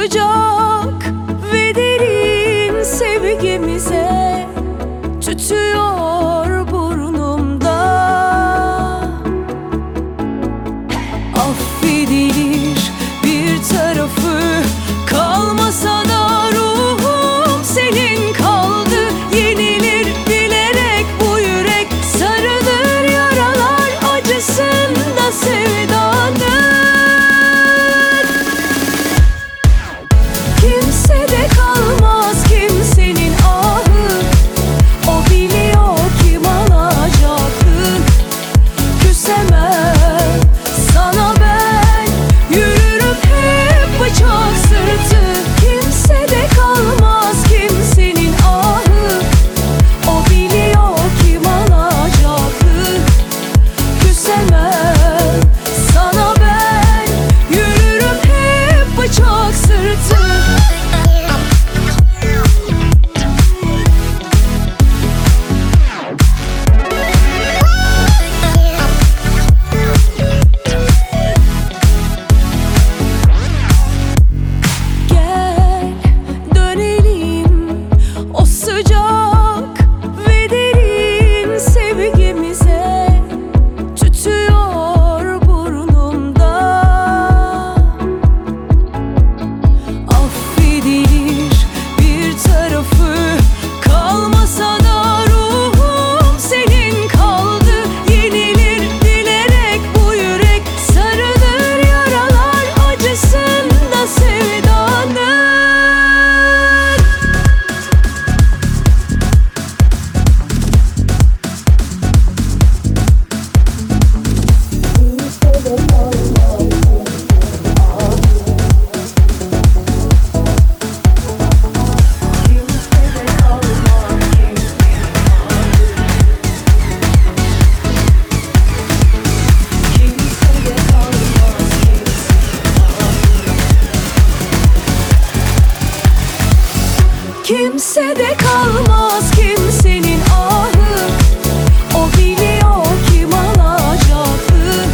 sıcak ve derin sevgimize tütüyor burnumda. Affedilir bir tarafı kalmasa da ruhum senin kaldı. Yenilir bilerek bu yürek, sarılır yaralar acısında sevdanın. Kimsede kalmaz kimsenin ahı, o biliyor kim alacaktı. Küsemem sana ben, yürürüm hep bıçak sırtı. Kimsede kalmaz kimsenin ahı, o biliyor kim alacaktı. Küsemem sana ben, yürürüm hep bıçak sırtı. Gel dönelim o sıcak ve derin sevgimize, tütüyor burnumda. Affedilir bir tarafı kalmasa da ruhum senin kaldı. Yenilir bilerek bu yürek, sarılır yaralar acısında sevdanın. Kimsede kalmaz kimsenin ahı, o biliyor kim alacaktı.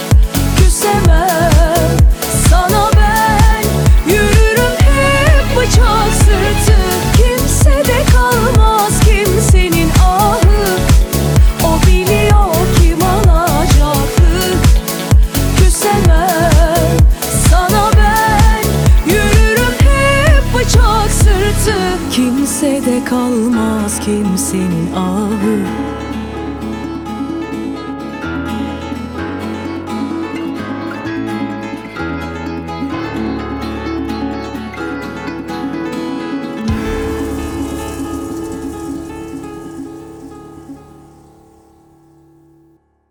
Küsemem sana ben, yürürüm hep bıçak sırtı. Kimsede kalmaz kimsenin ahı, o biliyor kim alacaktı. Küsemem sana ben, yürürüm hep bıçak sırtı. Kimsede kalmaz kimsenin ahı,